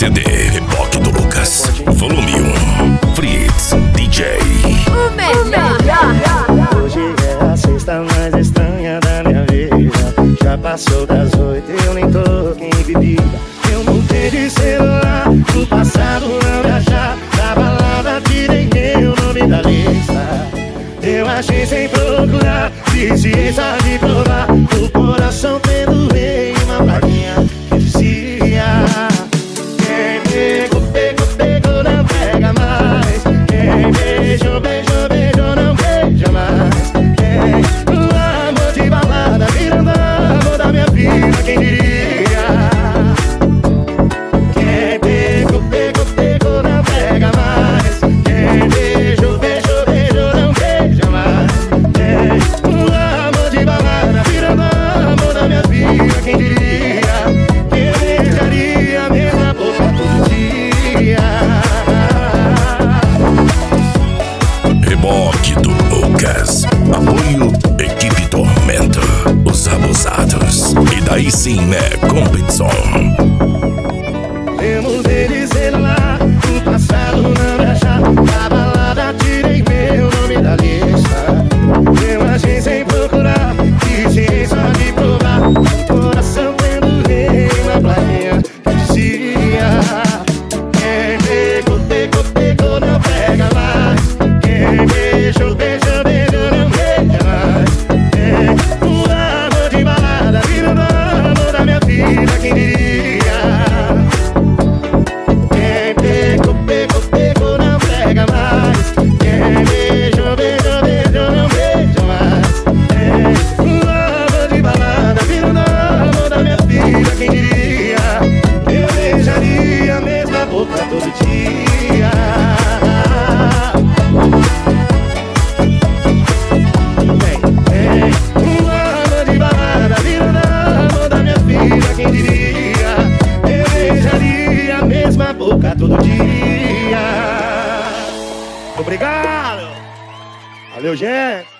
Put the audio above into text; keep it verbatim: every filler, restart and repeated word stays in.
C D Reboque do Lucas, volume um, Fritz D J. O melhor. Hoje é a sexta mais estranha da minha vida. Já passou das oito, eu nem tô quem bebida. Eu mudei de celular, no passado não me achar. Na balada tirei meu nome da lista. Eu achei sem procurar, ciência de provar. O coração tendo em uma plaquinha que dizia: quem pegou, pegou, pegou, não pega mais. Quem beijou, beijou, beijou, não beija mais. Quem o amor de balada virando amor da minha vida, quem diria? Quem pegou, pegou, pegou, não pega mais. Quem beijou, beijou, beijou, não beija mais. Quem o amor de balada virando amor da minha vida, quem diria? Que eu beijaria a mesma boca todo dia. Reboque do Lucas. Apoio Equipe Tormento, os abusados. E daí sim é competição. Eu mudei de celular, no passado não me achar. Na balada tirei meu nome da lista. Eu achei sem procurar, ciência de provar. O coração tendo rei na plaquinha que dizia: quem pegou, pegou, pegou, não pega mais. Quem beijou, beijou, beijou, não beija mais. Quem o amor de balada virando amor da minha vida, quem diria? Quem pegou, pegou, pegou, não pega mais. Quem beijou, beijou, beijou, não beija mais. Quem o amor de balada virando amor da minha vida, quem diria? Eu beijaria a mesma boca todo dia. Vem, vem, o amor de balada virando amor da minha vida, quem diria? Eu beijaria a mesma boca todo dia. Obrigado. Valeu, gente.